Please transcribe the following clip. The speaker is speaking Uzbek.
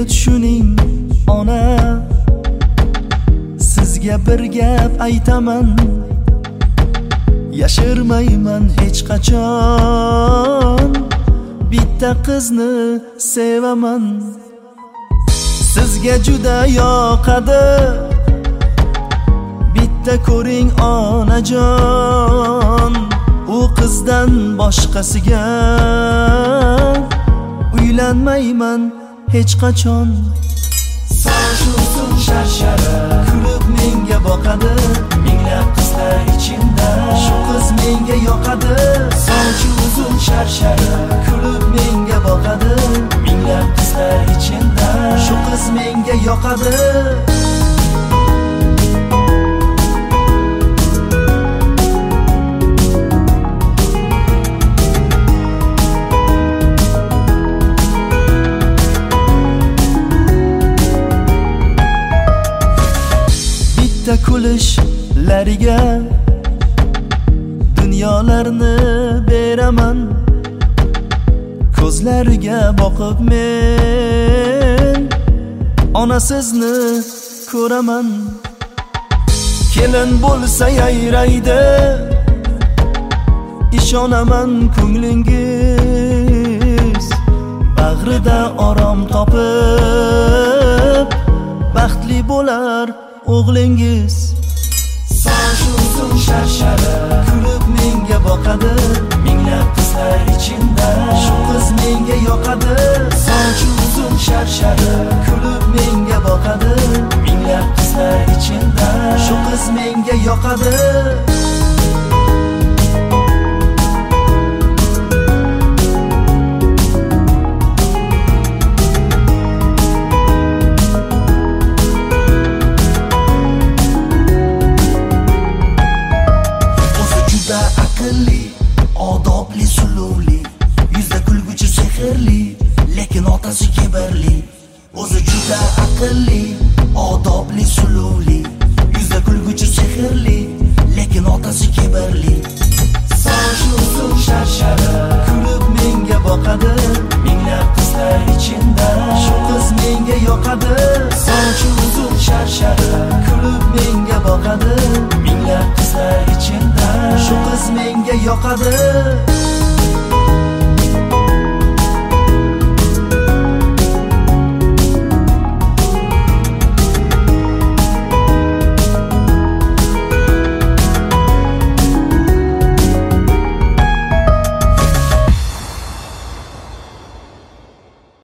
tushuning ona, sizga bir gap aytaman, yashirmayman hech qachon. Bitta qizni sevaman, sizga juda yoqadi. Bitta ko'ring onajon, u qizdan boshqasiga uylanmayman hech qachon. Soch uzun sharshara kulib menga boqadi, minglab qizlar ichimda shu qiz menga yoqadi. Soch uzun sharshara kulib menga boqadi, minglab qizlar ichimda shu qiz menga yoqadi. Kulishlariga dunyolarni beraman, ko'zlariga boqib men ona sizni ko'raman. Kelin bo'lsa yayraydi, ishonaman ko'nglingiz bag'rida orom topib baxtli bo'lar o'g'lingiz. Soch uzun sharshara kulib menga boqadi, minglab qizlar ichimda shu qiz menga yoqadi. Soch uzun sharshara kulib menga boqadi, minglab qizlar ichimda shu qiz menga yoqadi. Odobli, suluvli, yuzda kulguchi sehrli, lekin otasi kibrli. O'zi juda aqlli, odobli, suluvli, yuzda kulguchi sehrli, lekin otasi kibrli. Soch uzun sharshara kulib menga boqadi, minglab qizlar ichimda shu qiz menga yoqadi. Soch uzun sharshara kulib menga boqadi, minglab qizlar ichimda shu qiz menga yoqadi.